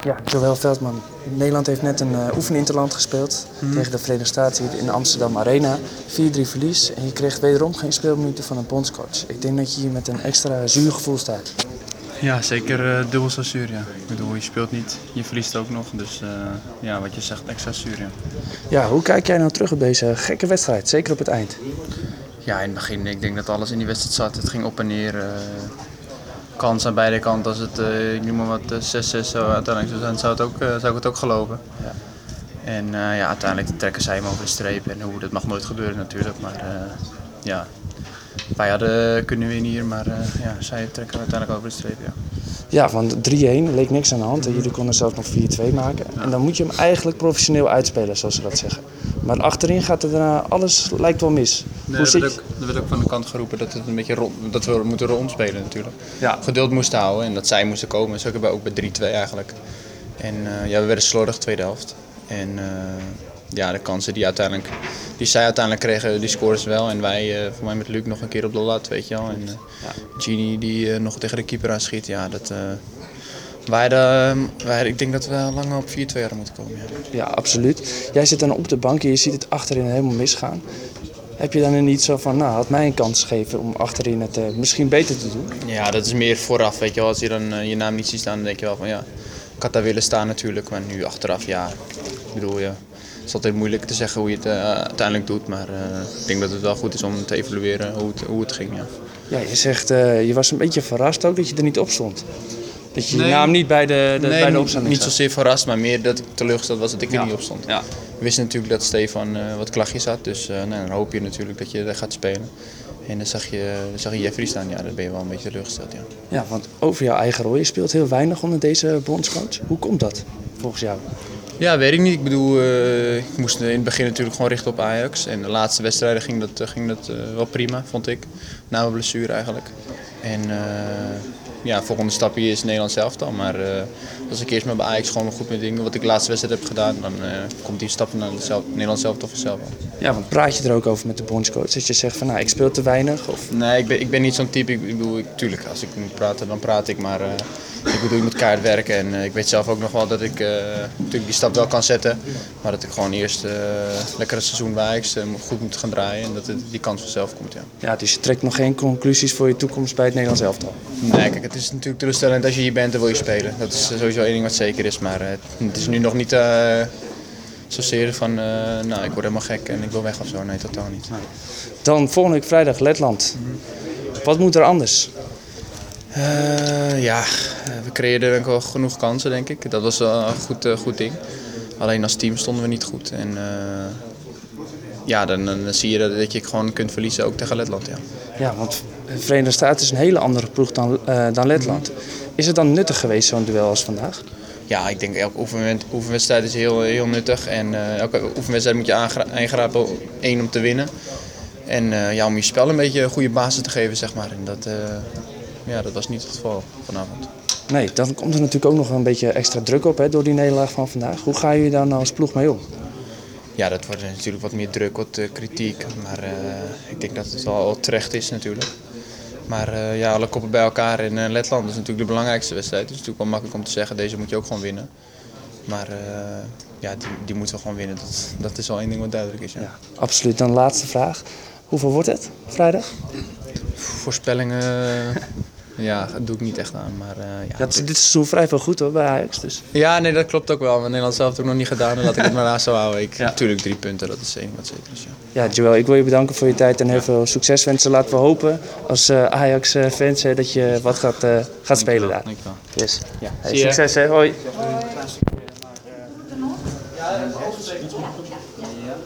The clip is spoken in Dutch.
Ja, Joël Veldman. Nederland heeft net een oefeninterland gespeeld tegen de Verenigde Staten hier in de Amsterdam Arena. 4-3 verlies en je kreeg wederom geen speelminuten van een bondscoach. Ik denk dat je hier met een extra zuur gevoel staat. Ja, zeker dubbel zo zuur. Ja. Ik bedoel, je speelt niet, je verliest ook nog. Dus ja, wat je zegt, extra zuur. Ja. Ja, hoe kijk jij nou terug op deze gekke wedstrijd, zeker op het eind? Ja, in het begin, ik denk dat alles in die wedstrijd zat. Het ging op en neer. Kans aan beide kanten. Als het, ik noem maar wat, 6-6 zo uiteindelijk zou zijn, zou ik het ook geloven. Ja. En ja, uiteindelijk trekken zij hem over de streep. En dat mag nooit gebeuren natuurlijk. Maar ja, wij hadden kunnen winnen hier, maar ja, zij trekken uiteindelijk over de streep. Ja. Ja, want 3-1 leek niks aan de hand en jullie konden zelfs nog 4-2 maken. En dan moet je hem eigenlijk professioneel uitspelen, zoals ze dat zeggen. Maar achterin gaat het daarna, alles lijkt wel mis. Nee, er werd ook van de kant geroepen dat het een beetje dat we moeten rondspelen natuurlijk. Ja. Geduld moesten houden en dat zij moesten komen. Zo hebben we ook bij 3-2 eigenlijk. En ja, we werden slordig tweede helft. En ja, de kansen die zij uiteindelijk kregen, die scoren ze wel. En wij, voor mij met Luc nog een keer op de lat, weet je wel. En Gini die nog tegen de keeper aanschiet. Ja, dat... ik denk dat we lang op 4-2 hadden moeten komen. Ja. Ja, absoluut. Jij zit dan op de bank en je ziet het achterin helemaal misgaan. Heb je dan niet zo van, nou, had mij een kans gegeven om achterin het misschien beter te doen? Ja, dat is meer vooraf, weet je wel. Als je dan je naam niet ziet staan, dan denk je wel van ja, ik had daar willen staan natuurlijk. Maar nu achteraf, ja, ik bedoel, ja, het is altijd moeilijk te zeggen hoe je het uiteindelijk doet. Maar ik denk dat het wel goed is om te evalueren hoe het ging, ja. Ja, je zegt, je was een beetje verrast ook dat je er niet op stond. Dat je naam niet bij de opstelling staat. Niet zozeer verrast, maar meer dat ik teleurgesteld was dat ik er niet op stond. Ja. We wisten natuurlijk dat Stefan wat klachtjes had, dus dan hoop je natuurlijk dat je er gaat spelen. En dan zag je Jeffrey staan, ja, dan ben je wel een beetje teleurgesteld. Ja. Ja, want over jouw eigen rol, je speelt heel weinig onder deze bondscoach. Hoe komt dat, volgens jou? Ja, weet ik niet. Ik bedoel, ik moest in het begin natuurlijk gewoon richten op Ajax. En de laatste wedstrijden ging dat wel prima, vond ik. Na mijn blessure eigenlijk. En ja, volgende stap hier is Nederland zelf dan. Maar als ik eerst maar bij Ajax gewoon goed met dingen wat ik de laatste wedstrijd heb gedaan, dan komt die stap naar Nederland zelf toch vanzelf wel. Ja, want praat je er ook over met de bondscoach? Dat je zegt van, nou, ik speel te weinig? Of... Nee, ik ben niet zo'n type. Ik bedoel, tuurlijk, als ik moet praten, dan praat ik. Maar ik bedoel, ik moet keihard werken. En ik weet zelf ook nog wel dat ik natuurlijk die stap wel kan zetten. Maar dat ik gewoon eerst lekker een seizoen bij Ajax goed moet gaan draaien. En dat die kans vanzelf komt, ja. Ja, dus je trekt nog geen conclusies voor je toekomst bij het Nederlands elftal? Nee, kijk, het is natuurlijk teleurstellend als je hier bent en wil je spelen. Dat is sowieso één ding wat zeker is. Maar het is nu nog niet zozeer van, nou, ik word helemaal gek en ik wil weg of zo. Nee, totaal niet. Dan volgende week vrijdag Letland. Wat moet er anders? Ja, we creëerden denk ik wel genoeg kansen, denk ik. Dat was wel een goed ding. Alleen als team stonden we niet goed. En ja, dan zie je dat je gewoon kunt verliezen, ook tegen Letland. Ja, Ja, want de Verenigde Staten is een hele andere ploeg dan Letland. Is het dan nuttig geweest, zo'n duel als vandaag? Ja, ik denk elke oefenwedstrijd is heel nuttig. En elke oefenwedstrijd moet je aangrijpen om te winnen. En ja, om je spel een beetje een goede basis te geven, zeg maar. En dat was niet het geval vanavond. Nee, dan komt er natuurlijk ook nog een beetje extra druk op, hè, door die nederlaag van vandaag. Hoe ga je daar nou als ploeg mee om? Ja, dat wordt natuurlijk wat meer druk, wat kritiek. Maar ik denk dat het wel terecht is natuurlijk. Maar ja, alle koppen bij elkaar in Letland is natuurlijk de belangrijkste wedstrijd. Het is natuurlijk wel makkelijk om te zeggen, deze moet je ook gewoon winnen. Maar ja, die moeten we gewoon winnen. Dat is wel één ding wat duidelijk is. Ja. Ja, absoluut. Dan laatste vraag. Hoeveel wordt het vrijdag? Voorspellingen, ja, dat doe ik niet echt aan. Maar, ja, Ja, dit seizoen vrij veel goed hoor, bij Ajax. Dus. Ja, nee, dat klopt ook wel. Maar Nederland zelf heeft het ook nog niet gedaan. Dan laat ik het maar naast zo houden. Natuurlijk 3 punten, dat is één wat zeker is. Ja. Ja, Joël, ik wil je bedanken voor je tijd en heel veel succes wensen. Laten we hopen als Ajax-fans dat je wat gaat spelen daar. Dankjewel. Yes. Ja. Hey, succes hè, hoi.